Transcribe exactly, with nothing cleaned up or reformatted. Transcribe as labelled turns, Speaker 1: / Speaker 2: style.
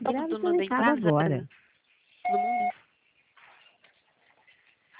Speaker 1: Grava
Speaker 2: do
Speaker 1: seu
Speaker 2: dono da
Speaker 1: recado
Speaker 2: empresa para
Speaker 1: agora.